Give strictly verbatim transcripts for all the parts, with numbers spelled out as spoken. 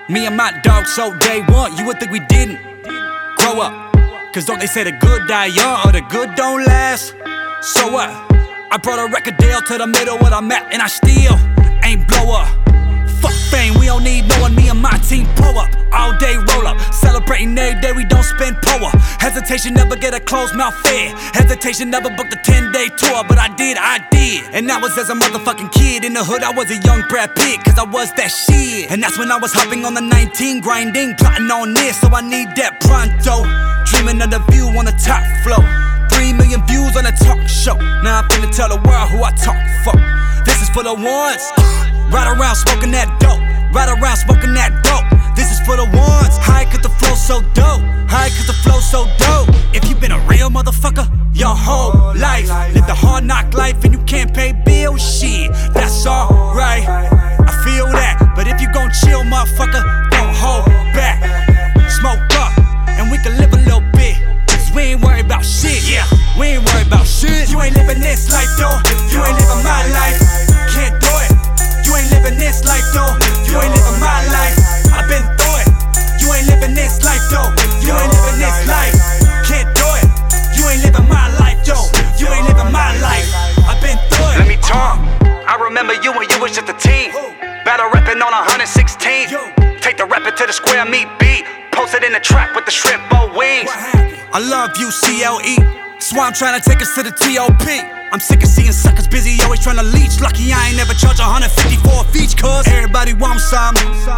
Me and my dog, so day one, you would think we didn't grow up. Cause don't they say the good die young or the good don't last? So what? I brought a record deal to the middle where I'm at, and I still ain't blow up. Fuck fame, we don't need no one. Me and my team pull up, all day roll up. Celebrating every day, we don't spend power. Hesitation never get a closed mouth fed. Hesitation never booked a ten day tour. But I did, I did. And that was as a motherfucking kid. In the hood, I was a young Brad Pitt, cause I was that shit. And that's when I was hopping on the nineteen, grinding, plotting on this. So I need that pronto. Dreaming of the view on the top floor. Three million views on a talk show. Now I'm finna tell the world who I talk for. This is for the ones ride around smoking that dope. Ride around smoking that dope. This is for the ones high cause the flow so dope. High cause the flow so dope. If you been a real motherfucker your whole life, live the hard knock life and you can't pay bills, shit, that's alright. I feel that, but if you gon' chill, motherfucker, don't hold back. Smoke up, and we can live a little bit, cause we ain't worried about shit. Yeah, we ain't worried about shit. You ain't living this life though, you ain't living my life. Can't do it. You ain't living this life though, you ain't living my life. I've been through it. You ain't living this life though, you ain't living this life. Can't do it. You ain't living my life though, you ain't living my life. I've been through it. Let me talk. I remember you when you was just a teen. Battle rapping on one sixteen. Take the rapper to the square, meet beat. Posted in the trap with the shrimp bow wings. I love you, C L E. That's why I'm trying to take us to the T O P. I'm sick of seeing suckers busy, always trying to leech. Lucky I ain't never charged one fifty for a feature, cause everybody wants some.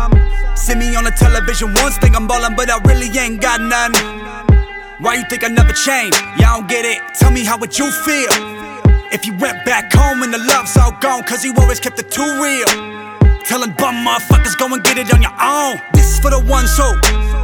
See me on the television once, think I'm ballin', but I really ain't got none. Why you think I never changed? Yeah, I don't get it. Tell me how would you feel if you went back home and the love's all gone, cause you always kept it too real. Telling bum motherfuckers go and get it on your own. This is for the ones who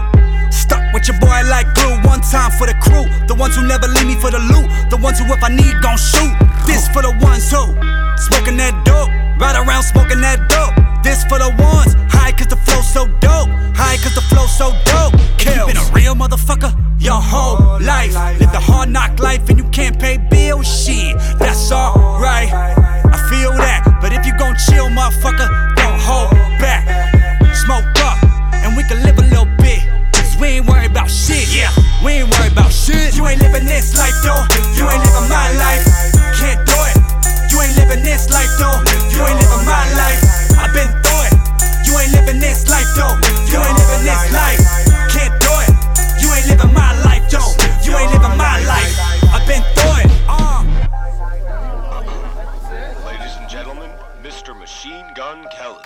stuck with your boy like glue. One time for the crew, the ones who never leave me for the loot. The ones who if I need gon' shoot. This for the ones who smoking that dope, ride around smoking that dope. This for the ones high cause the flow so dope. High cause the flow so dope. If you been a real motherfucker your whole life, live the hard knock life and you can't pay bills, shit, that's alright. I feel that, but if you gon' chill, motherfucker, don't hold back. Smoke up, and we can live a little bit, cause we ain't worried about shit. Yeah, we ain't worried about shit. You ain't living this life though, you ain't living my life. Can't do it. You ain't living this life though, you ain't living my life. I've been through it. You ain't living this life though, you ain't living this life. Can't do it. You ain't living my life though, you ain't living my life. I've been through it. Uh. Ladies and gentlemen, Mister Machine Gun Kelly.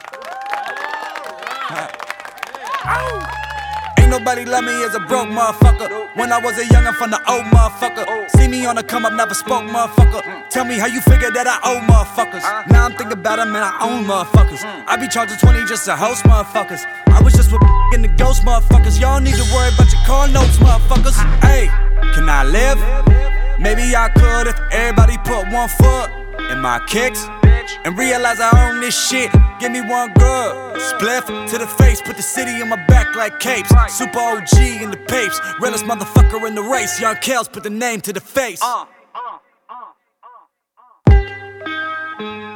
Ain't nobody love me as a broke motherfucker. When I was a youngin' from the old motherfucker. See me on the come up, never spoke motherfucker. Tell me how you figure that I owe motherfuckers. Now I'm thinking about them and I own motherfuckers. I be charging twenty just to host motherfuckers. I was just with in the ghost motherfuckers. Y'all need to worry about your car notes motherfuckers. Hey, can I live? Maybe I could if everybody put one foot in my kicks and realize I own this shit. Give me one good spliff to the face, put the city on my back like capes. Super O G in the papes, realest motherfucker in the race. Young Kels put the name to the face. Uh, uh, uh, uh, uh.